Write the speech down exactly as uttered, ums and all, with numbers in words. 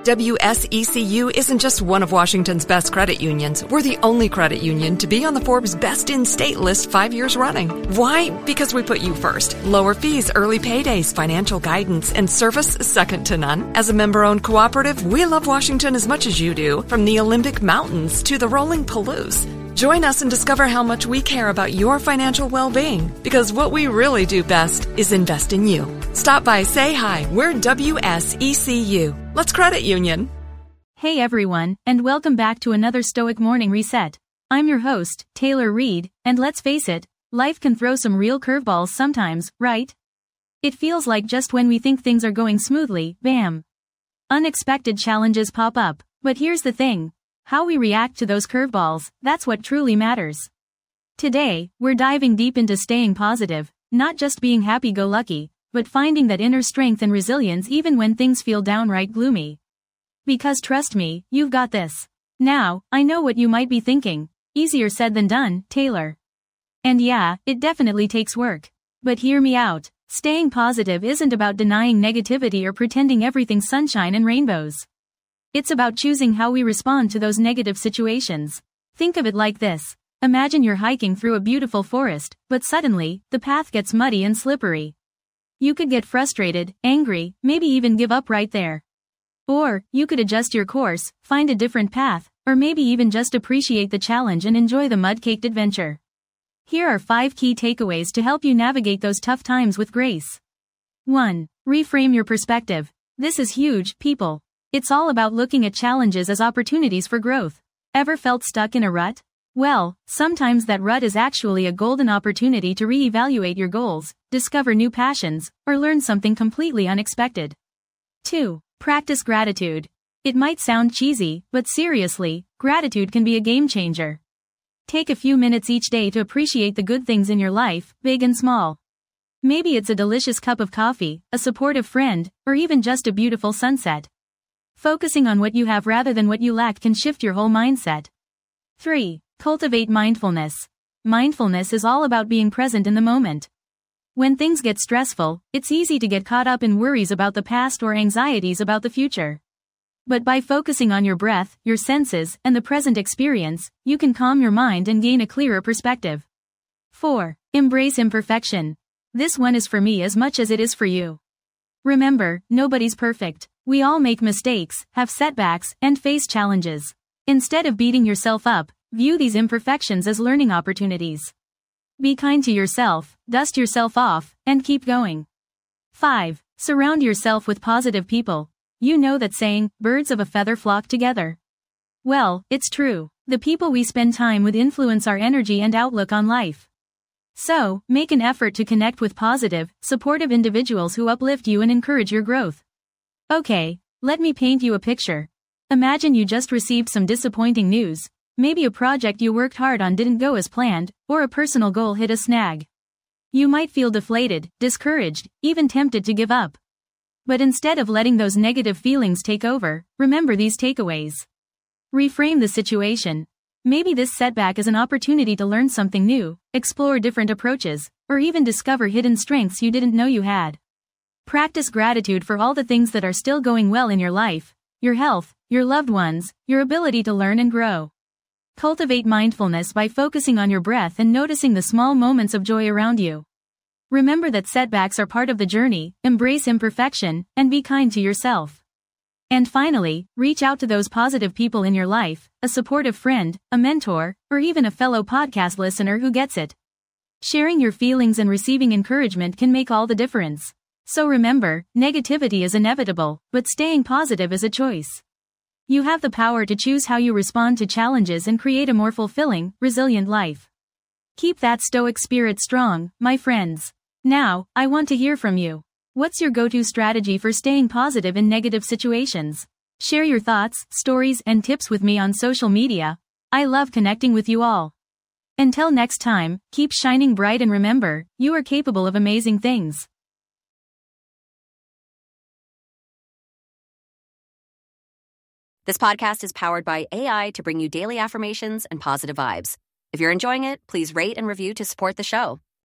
W S E C U isn't just one of Washington's best credit unions. We're the only credit union to be on the Forbes Best in State list five years running. Why? Because we put you first. Lower fees, early paydays, financial guidance, and service second to none. As a member-owned cooperative, we love Washington as much as you do, from the Olympic Mountains to the rolling Palouse. Join us and discover how much we care about your financial well-being, because what we really do best is invest in you. Stop by, say hi. We're W S E C U. Let's credit union. Hey everyone, and welcome back to another Stoic Morning Reset. I'm your host, Taylor Reed, and let's face it, life can throw some real curveballs sometimes, right? It feels like just when we think things are going smoothly, bam! Unexpected challenges pop up, but here's the thing. How we react to those curveballs, that's what truly matters. Today, we're diving deep into staying positive, not just being happy-go-lucky, but finding that inner strength and resilience even when things feel downright gloomy. Because trust me, you've got this. Now, I know what you might be thinking. Easier said than done, Taylor. And yeah, it definitely takes work. But hear me out. Staying positive isn't about denying negativity or pretending everything's sunshine and rainbows. It's about choosing how we respond to those negative situations. Think of it like this. Imagine you're hiking through a beautiful forest, but suddenly, the path gets muddy and slippery. You could get frustrated, angry, maybe even give up right there. Or, you could adjust your course, find a different path, or maybe even just appreciate the challenge and enjoy the mud-caked adventure. Here are five key takeaways to help you navigate those tough times with grace. one. Reframe your perspective. This is huge, people. It's all about looking at challenges as opportunities for growth. Ever felt stuck in a rut? Well, sometimes that rut is actually a golden opportunity to reevaluate your goals, discover new passions, or learn something completely unexpected. two. Practice gratitude. It might sound cheesy, but seriously, gratitude can be a game changer. Take a few minutes each day to appreciate the good things in your life, big and small. Maybe it's a delicious cup of coffee, a supportive friend, or even just a beautiful sunset. Focusing on what you have rather than what you lack can shift your whole mindset. three. Cultivate mindfulness. Mindfulness is all about being present in the moment. When things get stressful, it's easy to get caught up in worries about the past or anxieties about the future. But by focusing on your breath, your senses, and the present experience, you can calm your mind and gain a clearer perspective. four. Embrace imperfection. This one is for me as much as it is for you. Remember, nobody's perfect. We all make mistakes, have setbacks, and face challenges. Instead of beating yourself up, view these imperfections as learning opportunities. Be kind to yourself, dust yourself off, and keep going. five. Surround yourself with positive people. You know that saying, birds of a feather flock together. Well, it's true. The people we spend time with influence our energy and outlook on life. So, make an effort to connect with positive, supportive individuals who uplift you and encourage your growth. Okay, let me paint you a picture. Imagine you just received some disappointing news. Maybe a project you worked hard on didn't go as planned, or a personal goal hit a snag. You might feel deflated, discouraged, even tempted to give up. But instead of letting those negative feelings take over, remember these takeaways. Reframe the situation. Maybe this setback is an opportunity to learn something new, explore different approaches, or even discover hidden strengths you didn't know you had. Practice gratitude for all the things that are still going well in your life, your health, your loved ones, your ability to learn and grow. Cultivate mindfulness by focusing on your breath and noticing the small moments of joy around you. Remember that setbacks are part of the journey, embrace imperfection, and be kind to yourself. And finally, reach out to those positive people in your life, a supportive friend, a mentor, or even a fellow podcast listener who gets it. Sharing your feelings and receiving encouragement can make all the difference. So remember, negativity is inevitable, but staying positive is a choice. You have the power to choose how you respond to challenges and create a more fulfilling, resilient life. Keep that stoic spirit strong, my friends. Now, I want to hear from you. What's your go-to strategy for staying positive in negative situations? Share your thoughts, stories, and tips with me on social media. I love connecting with you all. Until next time, keep shining bright and remember, you are capable of amazing things. This podcast is powered by A I to bring you daily affirmations and positive vibes. If you're enjoying it, please rate and review to support the show.